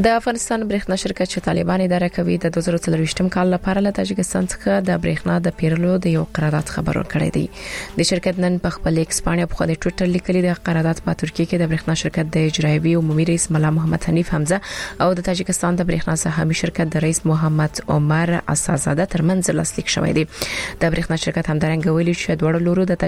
د افغانستان برېښنا شرکت چې طالبان اداره کوي د 2023م کال لپاره له تاجکستان څخه د برېښنا د پیرلو د یو قرارداد خبر ورکړی دی. د شرکت نن په خپل ایکس باندې په خپل ټویټر لیکلي د قرارداد په ترکیه کې د برېښنا شرکت د اجرایي عمومي رئیس ملا محمد حنیف حمزه او د تاجکستان د برېښنا سهامي شرکت د رئیس محمد عمر اساسزاده ترمنځ لاسلیک شوی دی. د برېښنا شرکت همدارنګه ویلي چې دوه لورو د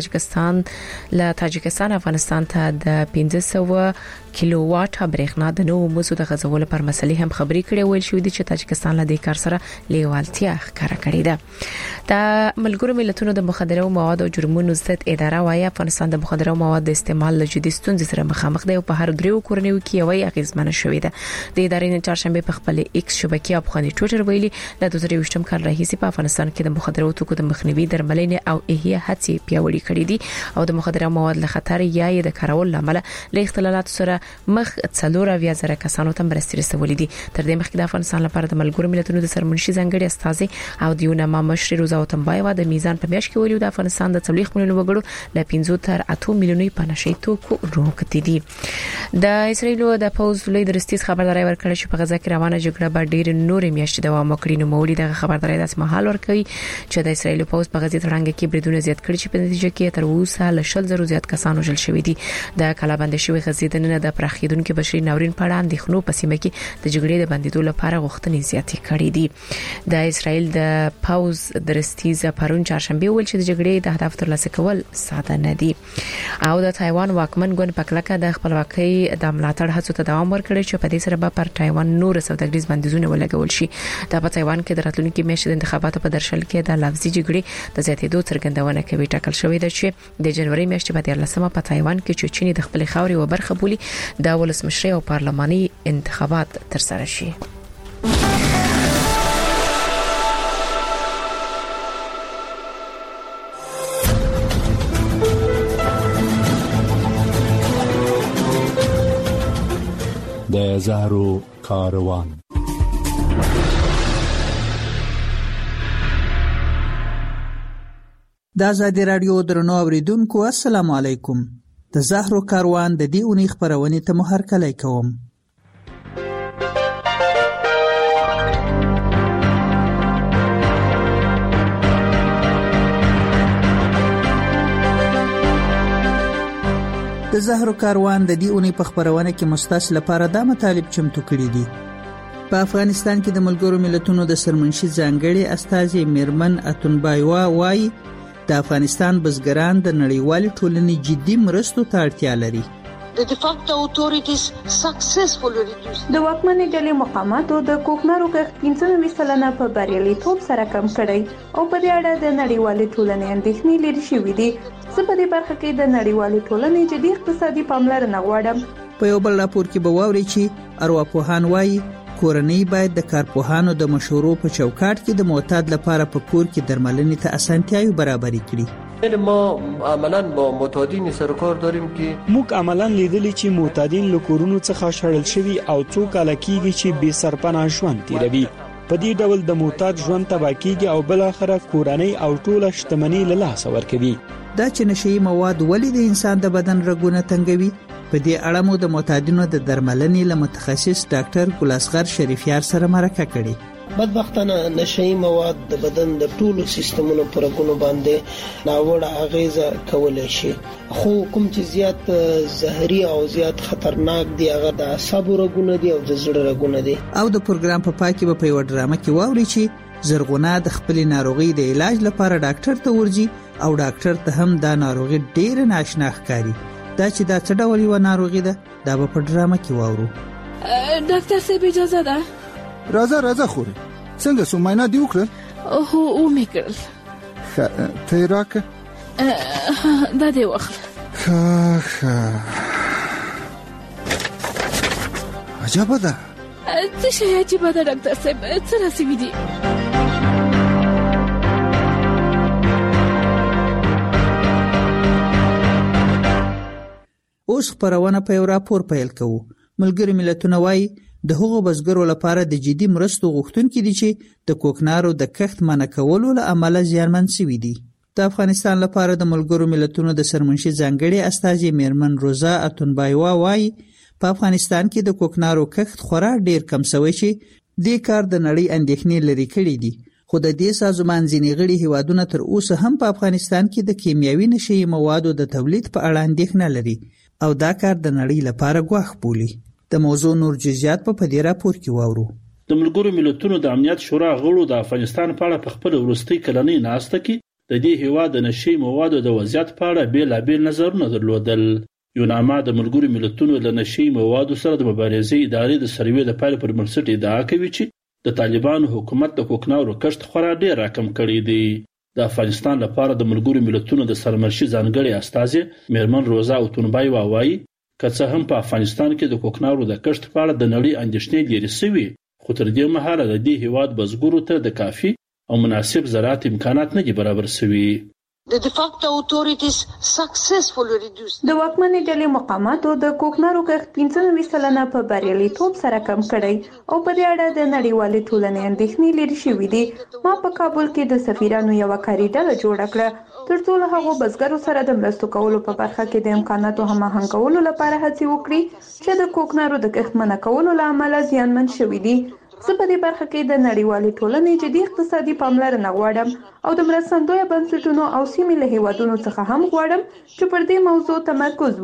تاجکستان افغانستان ته د 1500 کیلو واټ برېښنا د نوو موضوع د غځولو پر مسلې هم خبري کړي ویل شو دي چې تاجکستان له دې کار سره لیوالتیا ښکاره کړې ده. د ملګرو ملتونو د مخدره موادو او جرمونو ضد اداره وايي افغانستان د مخدره موادو د استعمال له جدي ستونزې سره مخامخ دی او په هر دریو کورنیو کې یوې اغیزمنه شوې ده. د ادارې نن چهارشنبه په خپل ایکس شبکې په خپل ټویټر ویلي د 2023م کال راهیسې په افغانستان کې د مخدره توکو د مخنیوي درملنې او احیا هڅې پیاوړې کړې دي او د مخدره مواد له خطر یا د کارول لامل له اختلالات سره مخ څلور اویا زره کسانو ته مرستې رسولې دي. تر دې مخکې د افغانستان لپاره د ملګرو ملتونو د سرمنشي ځانګړي استاذ او د یونما مشر روزا وطنبایوا د میزان په میاشت کې ویلو د افغانستان د 40 میلیونو وګړو له 15 تر 8 میلیونو په نشي توکو روکتي دي. د اسرایل د پوز لوی درستیز خبرداري ورکړه چې په غزا کې روانه جګړه به ډېر نور میاشتې دوام وکړي. نو مولي د خبرداري د اسمحال ورکوي چې د اسرایل پوز په غزا تړانګ کې بریدونه زیات کړي چې په نتیجه کې تر اوسه له 100,000 زیات کسانو وژل شوي دي. د کلابند شوی غزا د پراخیدونکو بشري ناورین په اړه اندېښنو په سیمه کې د جګړې د بندیدو لپاره غوښتنې زیاتې کړې دي. د اسرایل د پاوز درستیز پرون چهارشنبه ویل چې د جګړې د هدف ترلاسه کول ساده نه دي او د تایوان واکمن ګوند په کلکه د خپلواکۍ د ملاتړ هڅو ته دوام ورکړي چې په دې سره به پر تایوان نور سوداګریز بندیزونه ولګول شي. دا په تایوان کې د راتلونکي میاشتې د انتخاباتو په درشل کې د لفظي جګړې د زیاتېدو څرګندونه کوي. ټاکل شوې ده چې د جنوري میاشتې په 13مه په تایوان کې چې چین د خپل خاورې و برخه بولي د ولسمشرۍ او پارلماني انتخابات ترسره شي. د زهرو کاروان. د آزادي رادیو درنو اوریدونکو السلام علیکم. د زهرو کاروان د دې اونۍ خبرونې ته هرکلی کوم. د زهرو کاروان د دې اونۍ په خبرونه کې مستاسو لپاره دا مطالب چمتو کړي دي. په افغانستان کې د ملګرو ملتونو د سرمنشي ځانګړي استاذ میرمن اتونبایوا وايي د افغانستان بزګران د نړیوالې ټولنې جدي مرستو ته اړتیا لري. The de facto authorities successfully reduced د واکمنې ډلې مقاماتو د کوکنارو کښت 15% په بریالیتوب سره کم کړی او په دې اړه د نړیوالې ټولنې اندېښنې لري شوې دي. زه په دې برخه کې د نړیوالې ټولنې جدي اقتصادي پاملرنه غواړم. په یو بل راپور کې به واورئ چې ارواپوهان وايي کورنۍ باید د کارپوهانو د مشورو په چوکاټ کې د معتاد لپاره په کور کې درملنې ته اسانتیاوي برابرې کړي. ما عملاً با معتادین سرکار داریم که موږ عملاً لیدلی چې معتادین له کورونو څخه شړل شوي او څو کاله کېږي چې بې سرپناه ژوند تیروي. په دې ډول د معتاد ژوند تباه کېږي او بل اخره کورنۍ او ټوله شتمنۍ له لاسه ورکوي. دا چې نشئی مواد ولې د انسان د بدن رګونه تنګوي، په دې اړه مو د معتادینو د درملنې له متخصص ډاکټر ګل اصغر شریفیار سره مرکه کړې. بدبختانه نشئی مواد د بدن د ټولو سیستمونو پر رګونو باندې ناوړه اغیزه کولای شي، خو کوم چې زیات زهري او زیات خطرناک دی هغه د اعصابو رګونه دي او د زړه رګونه دي. او د پروګرام په پای کې به په یو ډرامه کې واوري چې زرغونه د خپل ناروغي د علاج لپاره ډاکټر ته ورځي او ډاکټر ته هم دا ناروغي ډېر ناشنا ښکاري. دا چې دا څه ډول یو ناروغي ده دا به په ډرامه کې واورو. ډاکټر صاحب اجازه ده؟ راځه خوري. څنګه سو معاینه دی وکړل؟ هو میکرل. ته راکه دا دی واخله. عجبه ده. څه شي عجبه ده ډاکټر صاحب؟ څه راسي دي؟ اوس خبرونه په یو راپور پیل کوو. ملګري ملتونه وايي د هغو بزګرو لپاره د جدي مرستو غوښتونکي دي چې د کوکنارو د کښت منع کولو له امله زیانمن شوي دي. د افغانستان لپاره د ملګرو ملتونو د سرمنشي ځانګړي استاذ میرمن روزا اتونبایوا وايي په افغانستان کې د کوکنارو کښت خورا ډیر کم شوی چې دې کار د نړۍ اندېښنې لري کړي دي. خو د دې سازمان ځینې غړي هیوادونه تر اوسه هم په افغانستان کې د کیمیاوي نشي موادو د تولید په اړه اندېښنه لري او دا کار د نړۍ لپاره ګواښ بولي. د موضوع نور جزئیات په دې راپور کې واورو. د ملګرو ملتونو د امنیت شورا غړو د افغانستان په اړه په خپل وروستي کلنۍ ناسته کې د دې هیواد د نشي موادو د وضعیت په اړه بیلابیل نظرونه درلودل. یوناما د ملګرو ملتونو له نشي موادو سره د مبارزې ادارې د سروې د پایلې پر بنسټ ادعا کوي چې د طالبانو حکومت د کوکنارو کښت خورا ډیر راکم کړی دی. د افغانستان لپاره د ملګرو ملتونو د سرمنشي ځانګړي استازي میرمن روزا اتونبایوا وایي که څه هم په افغانستان کې د کوکنارو د کښت په اړه د نړۍ اندېښنې لري سوي، خو تر دې مهاله د دې هیواد بزګرو ته د کافي او مناسب زراعت امکانات نه دي برابر سوي. The de facto authorities successfully reduced. د واکمنې ډلې مقاماتو د کوکنارو کښت 95% په بریالیتوب سره کم کړی او په دې اړه د نړیوالې ټولنې اندېښنې لري شوې دي. ما په کابل کې د سفیرانو یو کاري ډله جوړه کړه تر څو له هغو بزګرو سره د مرستو کولو په برخه کې د امکاناتو هماهنګ کولو لپاره هڅې وکړي چې د کوکنارو د کښت منع کولو له امله زیانمن شوي دي. زه په دې برخه کې د نړیوالې ټولنې جدي اقتصادي پاملرنه غواړم او د مرستندویه بنسټونو او سیمې له هیوادونو څخه هم غواړم چې پر دې موضوع تمرکز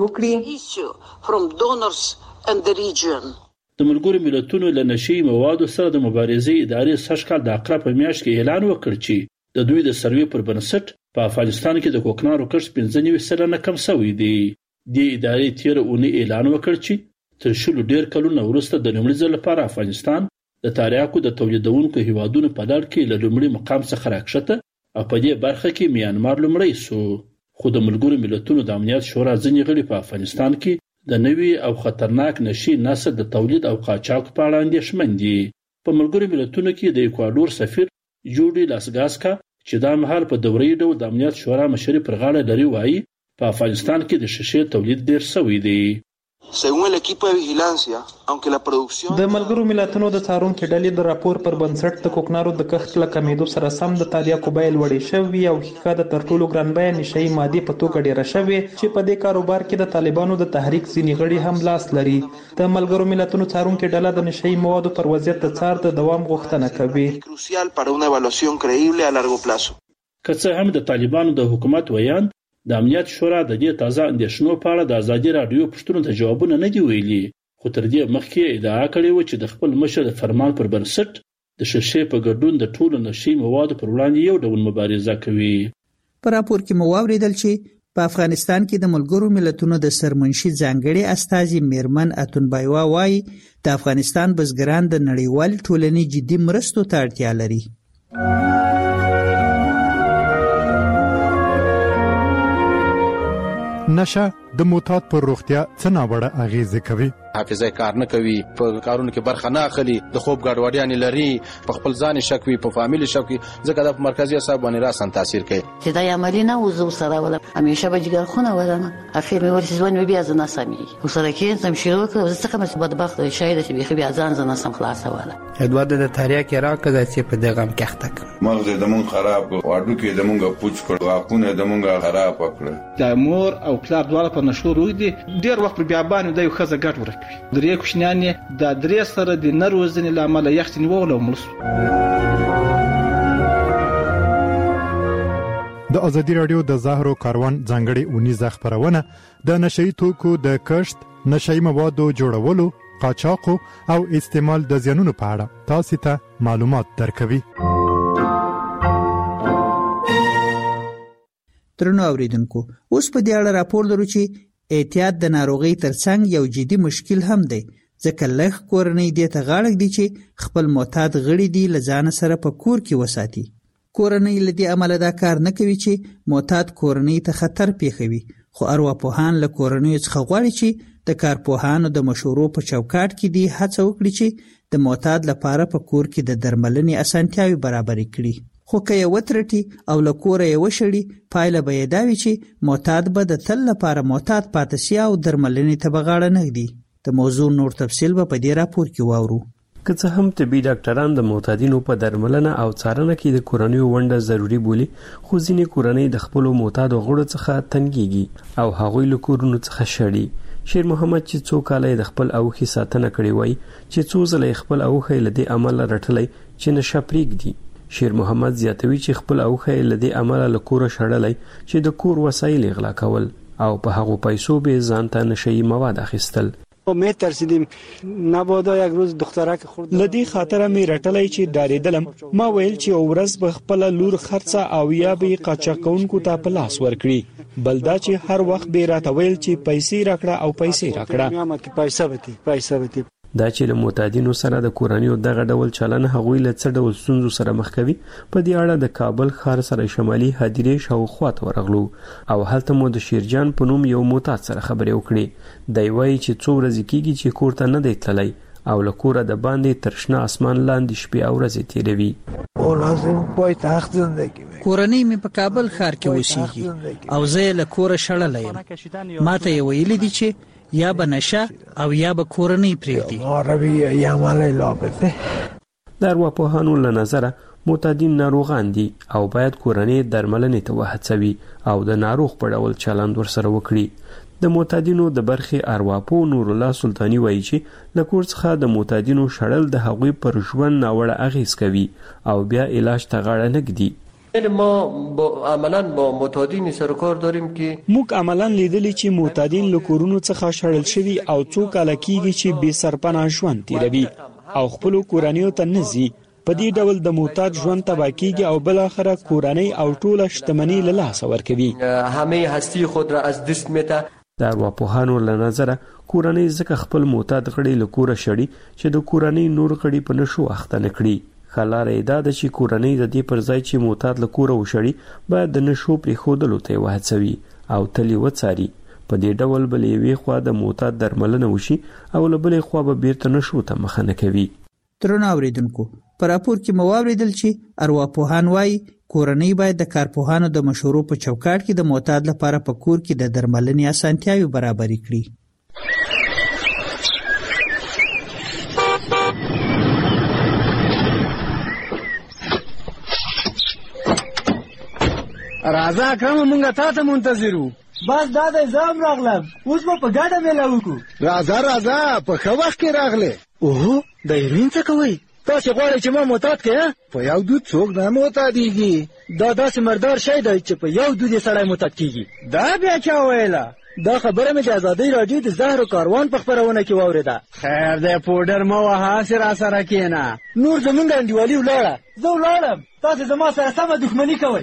وکړي. د ملګرو ملتونو له نشي موادو سره د مبارزې ادارې سږکال د اقرا په میاشت کې اعلان وکړ چې د دوی د سروې پر بنسټ په افغانستان کې د کوکنارو کښت 95% کم شوی دی. د ادارې تیر اونۍ اعلان وکړ چې تر شلو ډیر کلونو وروسته د لومړي ځل لپاره افغانستان د تریاکو د تولیدونکو هیوادونو په لړ کې له لومړي مقام څخه راکښته او په دې برخه کې میانمار لومړی سو. خو د ملګرو ملتونو د امنیت شورا ځینې غړي په افغانستان کې د نوي او خطرناک نشي نسل د تولید او قاچاق په اړه اندېښمن دي. په ملګرو ملتونو کې د ایکوادور سفیر جوډي لاسګاسکا چې دا مهال په دوري ډول د امنیت شورا مشري پر غاړه لري وایي په افغانستان کې د شیشې تولید ډیر شوی دی. Según el equipo de vigilancia, aunque la producción د ملګرو ملتونو د څارونکو ډلې د راپور پر بنسټ د کوکنارو د کښت له کمیدو سره سم د تریاکو بیه لوړې شوې او حقیقت د تر ټولو ګران بیه نشي مادي په توګه ډیره شوې چې په دې کاروبار کې د طالبانو د تحریک ځینې غړي هم لاس لري. د ملګرو ملتونو څارونکو ډله د نشي موادو پر وضعیت د څار د دوام غوښتنه کوي. crucial para una evaluación creíble a largo plazo. که څه هم د طالبانو د حکومت ویاند د امنیت شورا د دې تازه اندېښنو په اړه د ازادي رادیو پوښتنو ته جوابونه نه دی ویلي، خو تر دې مخکې ادعا کړې و چې د خپل مشر د فرمان پر بنسټ د شیشې په ګډون د ټولو نشي موادو پر وړاندې یو ډول مبارزه کوي. په راپور کې مو واوریدل چې په افغانستان کې د ملګرو ملتونو د سرمنشي ځانګړي استازي میرمن اتونبایوا وایي د افغانستان بزګران د نړیوال ټولنې جدي مرستو ته اړتیا لري. نشه د معتاد پر روغتیا څه ناوړه اغیزه کوي. حافظه کار نه کوي، په کارونو کې برخه نه اخلي، د خوب ګډوډیاں لري، په خپل ځان شک وي، په فامیل شک وي، ځکه د مرکزی اعصاب باندې راسن تاثیر کوي. چې دا عملی نه وزو سره ولا همیشه به جګر خونه ولنه اخر مې ورته ځوان بیا ځنه سمي وسره کې سم شروع کړ ځکه مې بدبخت شاید چې بیا ځان ځنه سم خلاصه ولا ادوارد د تاریخ کې راکړه چې په دغه کښتک مغز د مون خراب واډو کې د مونږه پوچ کړ واکونه د مونږه خراب کړ. د مور او پلار دواړه په نشو روي دي ډیر وخت بیا باندې د یو خزه ګټ ورکوي. درې کوښنیانې د درې سره د نروزنې لامل یختنی وول او ملس. د ازادي رادیو د زهرو کاروان ځانګړي اونیزه خبرونه د نشئی توکو د کښت، نشئی موادو جوړولو، قاچاق او استعمال د زیانونو په اړه تاسو ته معلومات درکوي. ترنو اوریدونکو اوس په دې اړه راپور لرو چې احتیاط د ناروغي ترڅنګ یو جدي مشکل هم دی، ځکه لږ کورنۍ دې ته غاړه ږدي چې خپل معتاد غړي دي لځان سره په کور کې وساتي. کورنۍ لدی عمل دا کار نه کوي چې معتاد کورنۍ ته خطر پیښوي، خو ارواپوهان له کورنۍ څخه غواړي چې د کارپوهانو د مشورو په چوکاټ کې دی هڅه وکړي چې د معتاد لپاره په کور کې د درملنې اسانتیاوي برابر کړي. خو که یې وترټي او له کوره یې وشړي پایله به یې دا وي چې معتاد به د تل لپاره معتاد پاتې شي او درملنې ته به غاړه نه ږدي. د موضوع نور تفصیل به په دې راپور کې واورو. که څه هم طبي ډاکټران د معتادینو په درملنه او څارنه کې د کورنۍ ونډه ضروری بولي، خو ځینې کورنۍ د خپل معتاد غړو څخه تنګيږي او هغوی له کورونو څخه شړي. شیر محمد چې څو کاله د خپل اوخي ساتنه کړې وای چې څو ځله خپل اوخي لدی عمل رټلای چې نشه پریږدي. شیر محمد زیاتوي چې خپل اوخي لدی عمل له کور شړلای چې د کور وسایل غلا کول او په هغه پیسو به ځان ته نشي مواد اخیستل. می ترسیدیم نبادا یک روز دخترک خورد لدی خاطر می رټلای چې ډارېدلم. ما ویل چې ورځ به خپل لور خرڅه او یا به قاچاقونکو ته په لاس ورکړي، بلدا چې هر وخت به راته ویل چې پیسې راکړه او پیسې راکړه. میامد کې پیسې وتی دا چې له معتادینو سره د کورنیو دغه ډول چلن هغوی له څه ډول ستونزو سره مخ کوي، په دې اړه د کابل ښار سره شمالي هدیرې شاوخوا ته ورغلو او هلته مو د شیرجان په نوم یو معتاد سره خبرې وکړې. دی وایي چې څو ورځې کېږي چې کور ته نه دی تللی او له کوره د باندې تر شنه اسمان لاندې شپې او ورځې تېروي. کورنۍ مې په کابل ښار کې اوسېږي او زه له کوره شړلی یم. ما ته یې ویلي دي چې یا به نشه او یا به کورنۍ پرېږدي. د ارواپوهانو له نظره معتادین ناروغان دي او باید کورنۍ درملنې ته وهڅوي او د ناروغ په ډول چلند ورسره وکړي. د معتادینو د برخې ارواپوه نور الله سلطانی وایي چې له کور څخه د معتادینو شړل د هغوی پر ژوند ناوړه اغېز کوي او بیا علاج ته غاړه نه ږدي. ما عملاً با معتادین سر کار داریم که موږ عملاً لیدلی چې معتادین له کورونو څخه شړل شوي او څو کاله کېږي چې بې سرپناه ژوند تیروي او خپلو کورنیو ته نه ځي. په دې ډول د معتاد ژوند تباه کېږي او بالاخره کورنۍ او ټوله شتمني له لاسه ورکوي. همه هستی خود را از دست میده. د ارواپوهانو له نظره کورنۍ ځکه خپل معتاد غړي له کوره شړي چې د کورنۍ نور غړي په نشو اخته نه کړي. خلاره دا د چې کورنۍ د دې پر ځای چې معتاد له کوره وشړي باید د نشو پرېښودلو ته وهڅوي او تل یې وڅاري. په دې ډول بلې یوې خوا د معتاد درملنه وشي او له بلې خوا به بیرته نشو ته مخه نه کوي. درنو اوریدونکو، په راپور کې مو واوریدل چې ارواپوهان وایي کورنۍ باید د کارپوهانو د مشورو په چوکاټ کې د معتاد لپاره په کور کې د درملنې اسانتیاوې برابرې کړي. راځه اکرم، مونږه تا ته منتظرو. بس دا د زام راغلم، اوس به په ګډه میله وکړو. راځه په ښه وخت کې راغلې. اوهو د هیروین څه کوئ؟ تاسې غواړئ چې ما معتاد کړې؟ په یو دود څوک نه معتادېږي. دا داسې مردار شی دی چې په یو دود یې سړی معتاد کېږي. دا بیا چا ویله؟ دا خبره مې د ازادۍ راډیو د زهرو کاروان په خپرونه کې واورېده. خیر دی پوډر مه وهه، هسې راسره کښېنه. نور زمونږ انډیوالي ولاړه، زه ولاړم، تاسې زما سره سمه دښمني کوئ.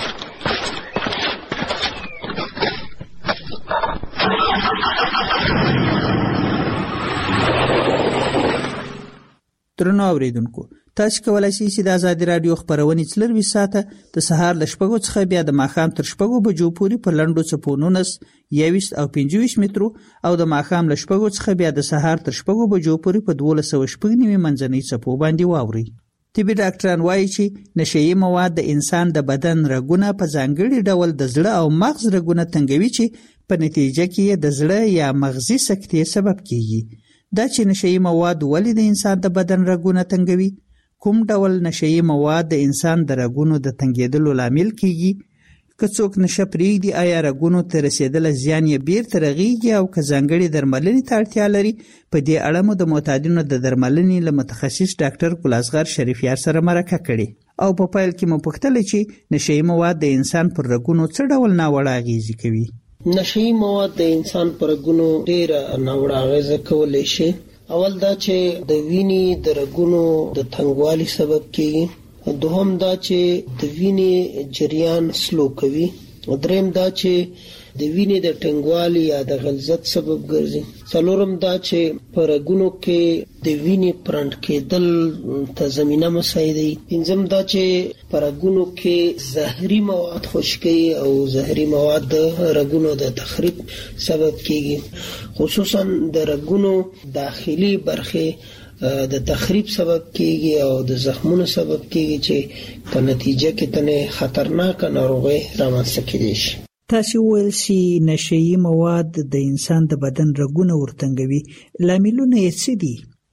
درنو اوریدونکو، تاسو کولای شئ چې د ازادي رادیو خبرونه 24 ساعته د سهار ل 6 څخه بیا د ماښام تر 6 بجو پورې په لنډو څپو 19 21 او 25 مترو او د ماښام ل 6 څخه بیا د سهار تر 6 بجو پورې په 1290 منځنۍ څپو باندې واوري. طبي ډاکټران وایي چې نشئی مواد د انسان د بدن رګونه په ځانګړي ډول د زړه او مغز رګونه تنګوي چې په نتیجه کې د زړه یا مغزي سکتې سبب کیږي. دا چې نشئی مواد ولې د انسان د بدن رګونه تنګوي؟ کوم ډول نشئی مواد د انسان د رګونو د تنګېدلو لامل کیږي؟ که څوک نشه پرېږدي آیا رګونو ته رسېدل زیان یې بیرته رغیږي او که ځانګړې درملنې ته اړتیا لري؟ په دې اړه مو د معتادینو د درملنې له متخصص ډاکټر ګلازغر شریفیار سره مرکه کړې او په پیل کې مو پوښتل چې نشئی مواد د انسان پر رګونو څه ډول ناوړه اغېزې کوي. نشئی مواد د انسان پر رګونو ډېره ناوړه اغېزه کولی شي. اول دا چې د وینې د رګونو د تنګوالي سبب کیږي. دوهم دا چې د وینې جریان سلو کوي. دریم دا چې د وینې د ټنګوالي یا د غلظت سبب ګرځي. څلورم دا چې په رګونو کې د وینې پرنټ کېدل ته زمینه مساعدوي. پنځم دا چې په رګونو کې زهري مواد خشکي او زهري مواد د رګونو د تخریب سبب کیږي. خصوصا د رګونو داخلي برخې د تخریب سبب کیږي او د زخمونو سبب کیږي چې په نتیجه کې تنه خطرناک ناروغي رامنځته کېږي. تاسو ویل چې نشئی مواد د انسان د بدن رګونه ورتنګوي، لاملونه یې څه دي؟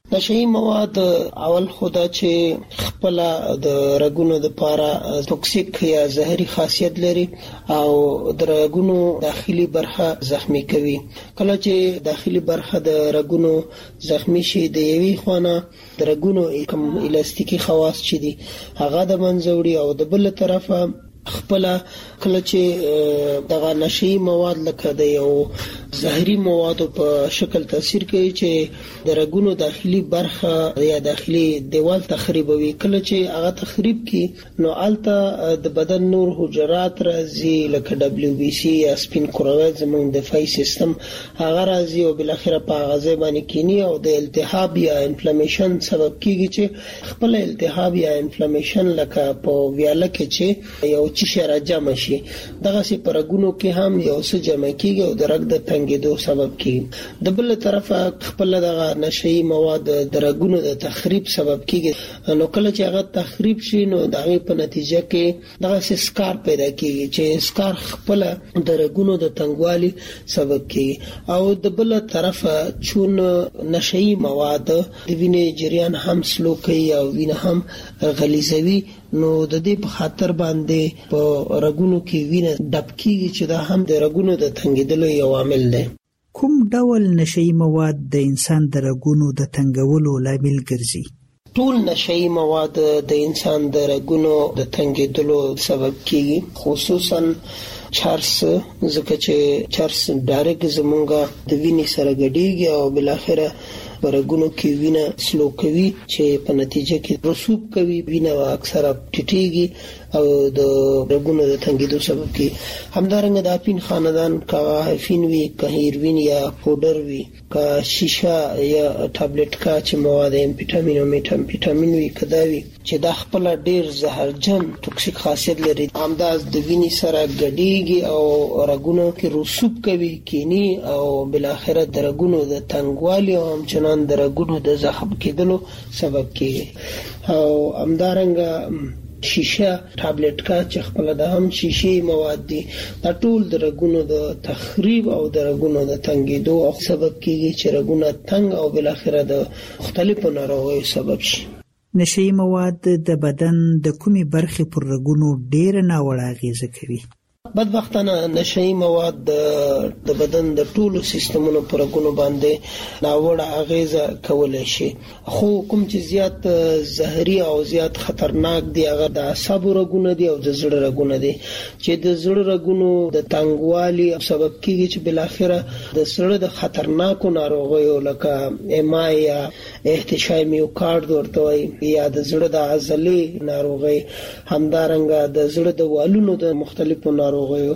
نشئی مواد اول خدا چې خپل د رګونو د پاره توکسیک یا زهري خاصیت لري او د رګونو داخلي برخه زخمی کوي. کله چې داخلي برخه د رګونو زخمی شي د یوې خونه د رګونو کوم الاستیکي خواص چې دي هغه د منځوړي او د بل طرفه خپل کله چې دغه نشئی مواد لکه د یو زهري موادو په شکل تاثیر کوي چې د رګونو داخلي برخه یا داخلي دیوال تخریبوي. کله چې هغه تخریب کی نو الته د بدن نور حجرات راځي لکه دبليو بي سي یا سپین کرویات زموږ دفاعي سیستم هغه راځي او بل اخر په غذا باندې کینی او د التهاب یا انفلامیشن سبب کیږي چې خپل التهاب یا انفلامیشن لکه په ویاله کې چې یو چې راجم شي دغه سي پرګونو کې هم یو څه جمع کیږي او د رګ د تنګېدو سبب کیږي. د بل طرفه خپل دغه نشئی مواد د رګونو د تخریب سبب کیږي. نو کله چې هغه تخریب شي نو دغه په نتیجه کې دغه سي سکار پیدا کیږي چې سکار خپل د رګونو د تنګوالي سبب کیږي. او د بل طرفه چون نشئی مواد د وینې جریان هم سلو کوي او وینه هم غلیظوي نو د دې په خاطر باندې په رګونو کې وینه ډب کیږي چې دا هم د رګونو د تنګېدلو یو عامل دی. کوم ډول نشئی مواد د انسان د رګونو د تنګولو لامل ګرځي؟ ټول نشئی مواد د انسان د رګونو د تنګېدلو سبب کیږي، خصوصا چرس، ځکه چې چرس ډایرکټ زمونږه د وینې سره ګډیږي او بل اخره رګونو کې وینه سلو کوي چې په نتیجه کې رسوب کوي، وینه اکثره ټیټیږي او د رګونو د تنګېدو سبب کیږي. همدارنګه د اپین خاندان کا هیفین وی، که هیروین یا پودر وی، که شیشه یا ټابلیټ کا چې مواد امفیټامین او میټامفیټامین وی کداوی چې د خپل ډیر زهرجن توکسیک خاصیت لري، همداز د وینې سره ګډیږي او رګونو کې رسوب کوي، کینی او بل اخره د رګونو د تنګوالي او همچنان د رګونو د زخم کېدلو سبب کیږي. او همدارنګه شیشه ټابلیټ کا چې خپل د هم شیشې مواد دي دا ټول د رګونو د تخریب او د رګونو د تنګېدو سبب کیږي چې رګونه تنګ او بل اخره د مختلفو ناروغیو سبب شي. نشئی مواد د بدن د کومې برخې پر رګونو ډېر ناوړه اغیزه کوي؟ بدبختانه نشئی مواد د بدن د ټولو سیستمونو پر رګونو باندې ناوړه اغیزه کولای شي، خو کوم چې زیات زهري او زیات خطرناک دي هغه د اعصابو رګونه دي او د زړه رګونه دي چې د زړه رګونو د تنګوالي سبب کیږي چې بل اخره د زړه د خطرناکو ناروغیو لکه ایم آی یا احتشای میوکارد ورته وایي یا د زړه د عضلې ناروغي، همدارنګه د زړه د والونو د مختلفو ناروغیو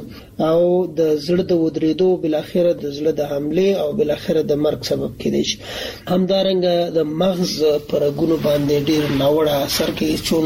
او د زړه د ودریدو بل اخره د زړه د حمله او بل اخره د مرګ سبب کېدای شي. همدارنګه د مغز پر رګونو باندې ډیر ناوړه اثر کوي، چون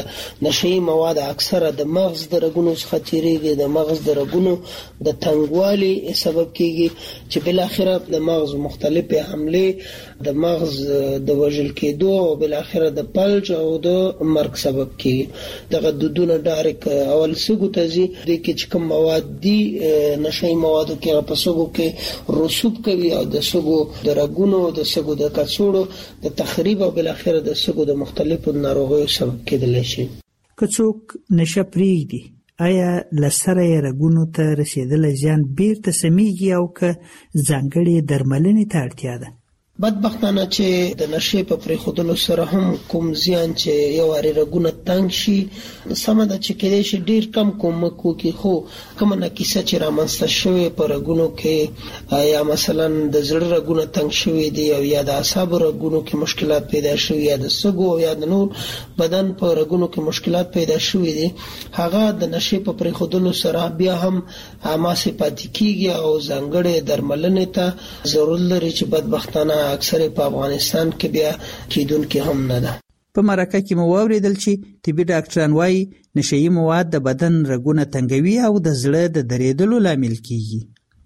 نشئی مواد اکثره د مغز د رګونو څخه تیریږي، د مغز د رګونو د تنګوالي سبب کیږي چې بل اخره د مغز مختلفه حمله د مغز د وژل کېدو او بل اخره د فلج او د مرګ سبب کیږي. دغه دودونه ډایرک اول سګو تزي د کې کوم مواد دي نشئی موادو کې په سګو کې رسوب کوي او د سګو د رګونو د سګو د کڅوړو د تخریب او بل اخره د سګو د مختلفو ناروغیو سبب کېدلی شي. که څوک نشه پرېږدي آیا لسره رګونو ته رسیدل زیان بیرته سمیږي او که ځانګړې درملنې ته اړتیا ده؟ بدبختانه چې د نشې په پرېښودلو سره هم کوم زیان چې یو وارې رګونه تنګ شي سمه ده چې کېدای شي ډېر کم کومک وکړي، خو کومه ناکیسه چې رامنځته شوې په رګونو کې یا مثلا د زړه رګونه تنګ شوي دي او یا د اعصابو رګونو کې مشکلات پیدا شوي یا د سږو او یا د نور بدن په رګونو کې مشکلات پیدا شوي دي، هغه د نشې په پرېښودلو سره بیا هم هماسې پاتې کېږي او ځانګړې درملنې ته ضرورت لري چې بدبختانه اکثر په افغانستان کې بیا کېدونکې هم نه ده. په مرکه کې مو واوریدل چې طبي ډاکټران وایي نشئی مواد د بدن رګونه تنګوي او د زړه د درېدلو لامل کیږي.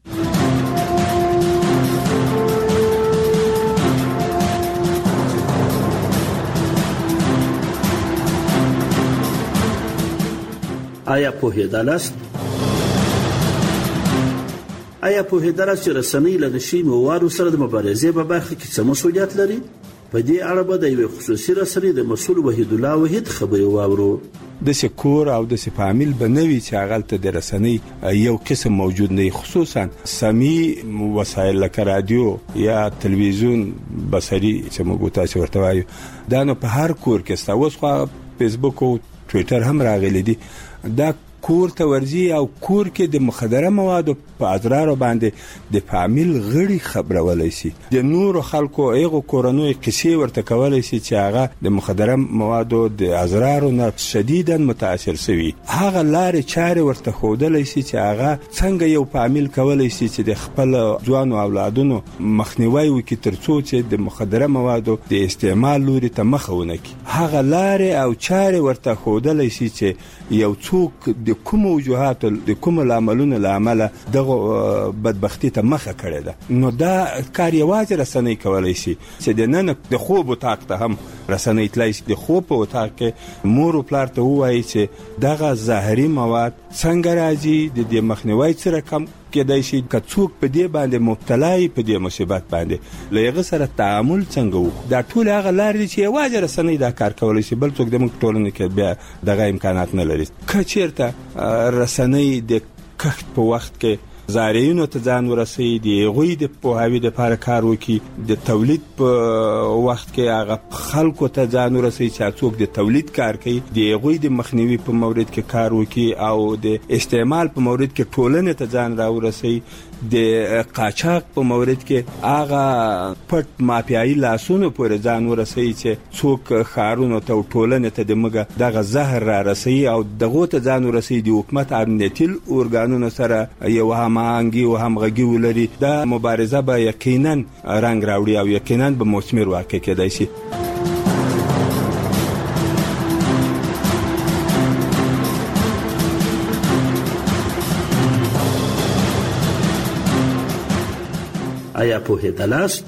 آیا پوهېدلاست چې رسنۍ له نشئی موادو سره د مبارزې په برخه کې څه مسؤلیت لري؟ په دې اړه به د یوې خصوصي رسنۍ د مسؤل وحید الله وحید خبرې واورو. داسې کور او داسې فامیل به نه وي چې هغلته د رسنۍ یو قسم موجود نه وي، خصوصا سمی وسایل لکه رادیو یا تلویزیون بصري چې موږ تاسو ورته وایو، دا نو په هر کور کې ستا. اوس خو فیسبوک او ټویټر هم راغلی دي، دا کور ته ورځي او کور کې د مخدره موادو په اضرارو باندې د فامیل غړي خبرولای شي، د نورو خلکو هغه کورنوي قصې ورته کولای شي چې هغه د مخدره موادو د اضرارو نه شدیداً متاثر شوي. هغه لارې چارې ورته ښودلی شي چې هغه څنګه یو فامیل کولای شي چې د خپل ځوانو اولادونو مخنیوی وکړي تر څو چې د مخدره موادو د استعمال لوري ته مخه ونه کړي. هغه لارې او چارې ورته ښودلی شي چې یو څوک د کومو وجوهاتو د کومو لاملونو له امله دغه بدبختی ته مخه کړې ده. نو دا کار یوازې رسنۍ کولی شي چې د نن د خوب اتاق ته هم رسنۍ تللی شي، د خوب په اتاق کې مور و پلار ته ووایي چې دغه زهري مواد څنګه راځي، د دې مخنیوی سره کم کېدای شي، که څوک په دې باندې مبتلا وي په دې مصیبت باندې له هغه سره تعامل څنګه وکړو. دا ټول هغه لارې دي چې یوازې رسنۍ دا کار کولی شي، بل څوک زموږ ټولنې کې بیا دغه امکانات نه لري. که چېرته رسنۍ د کښت په وخت کې زارعینو ته ځان ورسوي، د هغوی د پوهاوي دپاره کار وکړي، د تولید په وخت کې هغه خلکو ته ځان ورسوي چې څوک د تولید کار کوي، د هغوی د مخنیوي په مورد کې کار وکړي او د استعمال په مورد کې ټولنې ته ځان راورسوي، د قاچاق په مورد کې هغه پټ مافیایي لاسونو پورې ځان ورسوي چې څوک ښارونو ته او ټولنې ته دغه زهر را رسوي او دغو ته ځان ورسوي. د حکومت امنیتي ارګانونو سره یو هماهنګي او همغږي ولري. دا مبارزه به یقینا رنګ راوړي او یقینا به مثمر واقع کېدای شي. آیا پوهېدلاست؟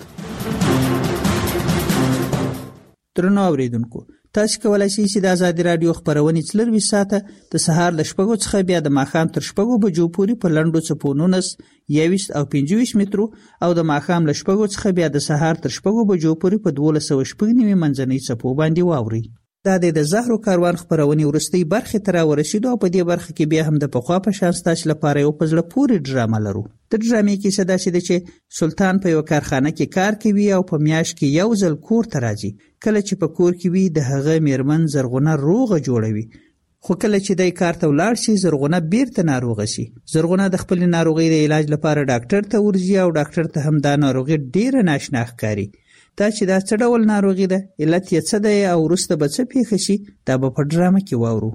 درنو اوریدونکو، تاسو کولای شئ چې د ازادي رادیو خبرونه 24 ساعته د سهار ل 6 څخه بیا د ماښام تر 6 بجو پورې په لنډو څپو 19 21 او 25 مترو او د ماښام ل 6 څخه بیا د سهار تر 6 بجو پورې په 1290 منځنۍ څپو باندې واوري. دا د زهرو کاروان خبرونه ورستۍ برخه تر ورسېدو او په دې برخه کې بیا هم د پخوا په شان ستاسو لپاره یو پزله پوری ډرامه لرو. د ډرامې کې څه داسې ده چې سلطان په یو کارخانه کې کار کوي او په میاشت کې یو ځل کور ته راځي. کله چې په کور کې وي د هغه میرمن زرغونه روغه جوړوي، خو کله چې دای کار ته ولاړ شي زرغونه بیرته ناروغه شي. زرغونه د خپل ناروغۍ د علاج لپاره ډاکټر ته ورځي او ډاکټر ته هم دا ناروغي ډیره ناشنا ښکاري. دا چې دا څه ډول ناروغي ده، علت یې څه دی او وروسته به څه پیښه شي، دا به په ډرامه کې واورو.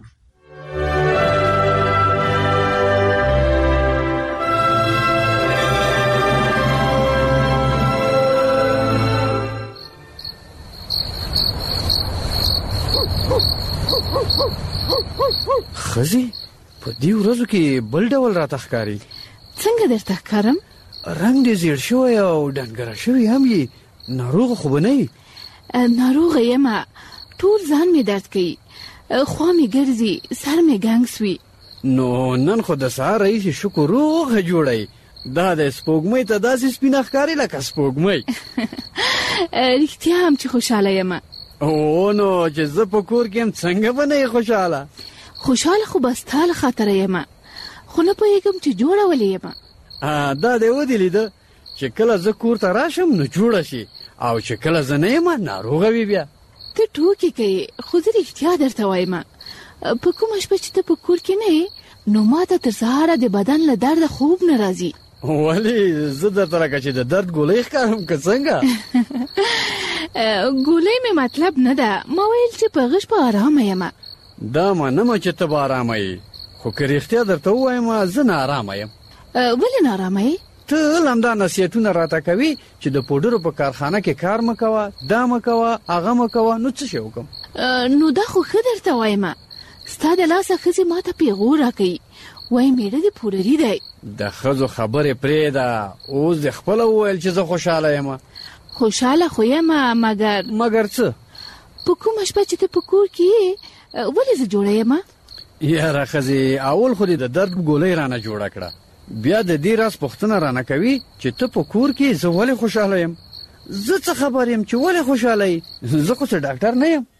خزي په دې ورځو کې بل ډول راته ښکاري. څنګه درته ښکارم؟ رنګ دې زیړ شوی او ډنګره شوی هم یې. ناروغه خو به نه یې؟ ناروغه یم، ټول ځان مې درد کوي، خوا مې ګرځي، سر مې ګنګ سوي. نو نن خو د سهار راهیسې شکر روغه جوړی. دا د سپوږمۍ ته داسې سپینه ښکاري لکه سپوږمۍ. رښتیا هم چې خوشحاله یم. او نو چې زه په کور کې یم څنګه به نه یې خوشحاله؟ خوشحاله خو به ستا له خاطره یم، خو نه پوهېږم چې جوړه ولې یم. دا دې ودې لیده چې کله زه کور ته راشم نو جوړه شي او چې کله زه نه یم ناروغه وي. بیا ته ټوکې کوې، خو زه رښتیا درته وایم. په کومه شپه چې ته په کور کې نه یې نو ما ته تر سهاره د بدن له درده خوب نه راځي. ولې زه درته لکه چې د درد ګولۍ ښکارم که څنګه؟ ګولۍ مې مطلب نه ده، ما ویل چې په غش په ارامه یم. دا منمه چې ته به ارامه یې، خو که رښتیا درته ووایم زه ناارامه یم. ولې ناارامه یې؟ ته همدا نصیحتونه راته کوي چې د پوډرو په کارخانه کې کار مه کوه، دا مه کوه، هغه مه کوه. نو څه شی وکړم؟ نو دا خو ښه درته وایم، ستا د لاسه ښځې ما ته پیغور راکوي، وایي میړه دې پوډري دی. د ښځو خبرې پرېږده، اوس دې خپله وویل چې زه خوشحاله یم. خوشحاله خو یم، مګر څه؟ په کومه شپه چې ته په کور کې یې ولې زه جوړه یم؟ یاره ښځې، اول خو دې د درد ګولۍ رانه جوړه کړه، بیا د دې راز پوښتنه رانه کوي چې ته په کور کې زه ولې خوشحاله یم. زه څه خبر یم چې ولې خوشاله یې؟ زه خو څه ډاکټر نه یم.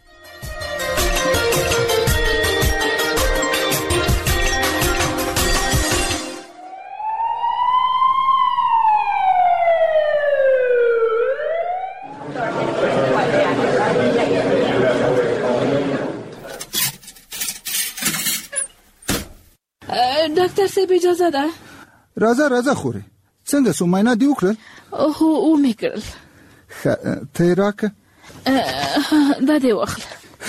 ډاکټر صاحب اجازه ده؟ راځه خورې. څنګه سو معاینه دی وکړل؟ هو مې کړل. ته یې راکه؟ دا دې واخله.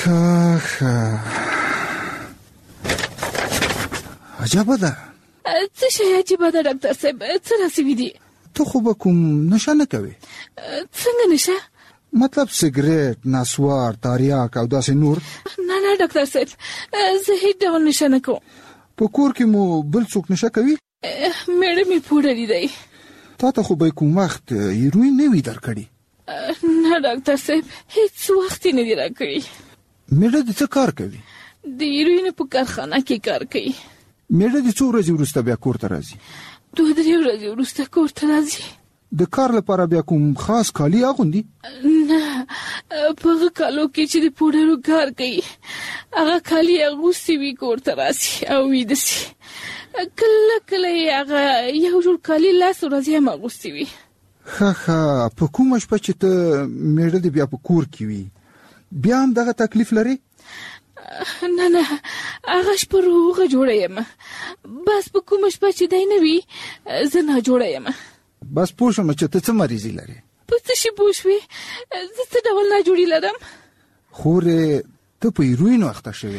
عجبه ده. څه شی عجیبه ده ډاکټر صاحب؟ څه راسوي دي؟ ته خو به کوم نشه نه کوې؟ څنګه نشه؟ مطلب سیګریټ، نسوار، تاریاک او داسې نور؟ نه ډاکټر صاحب، زه هیڅ ډول نشه نه کوم. په کور کې مو بل څوک نشه کوي؟ میړه مې پوډري دی. تا ته خو به کوم وخت هیروین نه وي درکړي؟ نه ډاکټر صاحب، هیڅ وخت نه دی راکړي. میړه دې څه کار کوي؟ د هیروین په کارخانه کې کار کوي. میړه دې څو ورځې وروسته بیا کور ته راځي؟ 2-3 ورځې وروسته کور ته راځي. د کار لپاره بیا کوم خاص کالي اغوندي؟ نه، په هغه کالو کې چې د پوډرو کار کوي هغه کالي اغوستي وي کور ته راسي او ویده سي. کله هغه یو جوړ کالي لاس ورځې هم اغوستي وي. ښه په کومه شپه چې ته میړه دې بیا په کور کې وي بیا هم دغه تکلیف لري؟ نه هغه شپه روغه جوړه یم، بس په کومه شپه چې دی نه وي زه نه جوړه یم. بس پوه شوم چې ته څه مریضي لرې. په څه شي پوه شوې؟ زه څه ډول ناجوړي لرم؟ خورې ته په هیروین اخته شوې.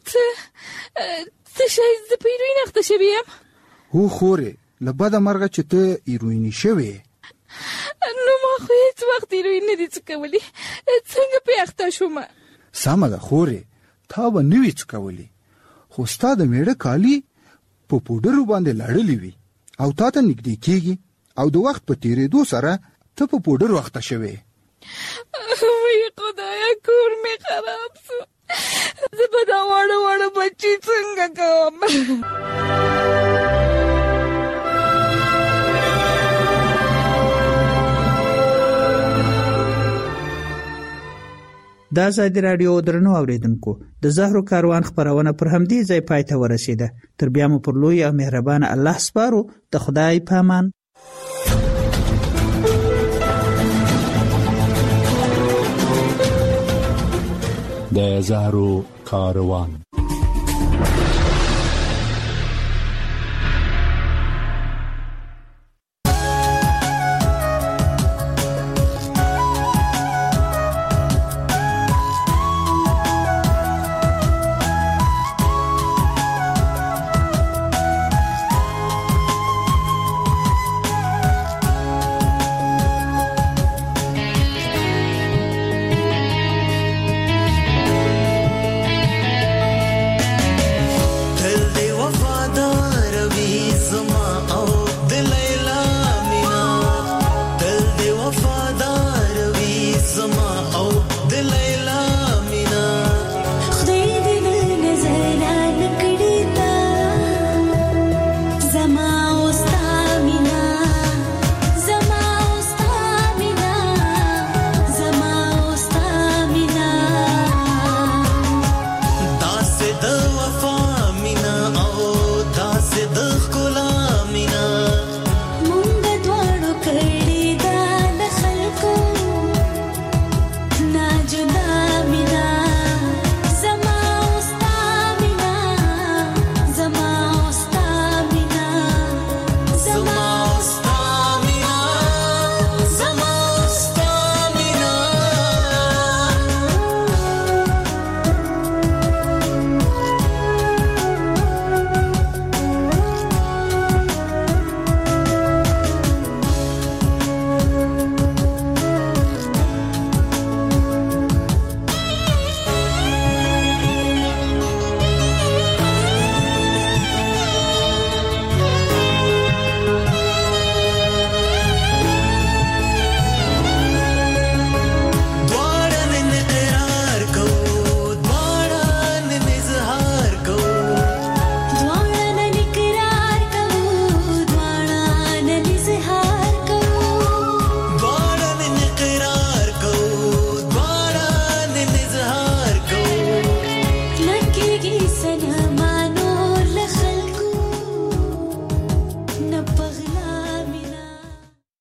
څه شی؟ زه په هیروین اخته شوې یم؟ هو خورې، له بده مرغه چې ته هیرویني شوې. نو ما خو هیڅ وخت هیروین نه دي څکولی، څنګه پې اخته شوم؟ سمه ده خورې، تا به نه وي څکولی، خو ستا د میړه کالي په پوډرو باندې لړلي وي او تا ته نږدې کېږي او د وخت په تیریدو سره ته په پوډرو اخته شوې. وی خدایا، کور مې خراب شو. زه به دا واړه بچي څنګه کوم؟ د ازادي راډیو درنو اوریدونکو، د زهرو کاروان خبرونه پر همدې ځای پای ته ورسیده. تر بیا مو پر لوی او مهربان الله سپارو. د خدای په امان. د زهرو کاروان.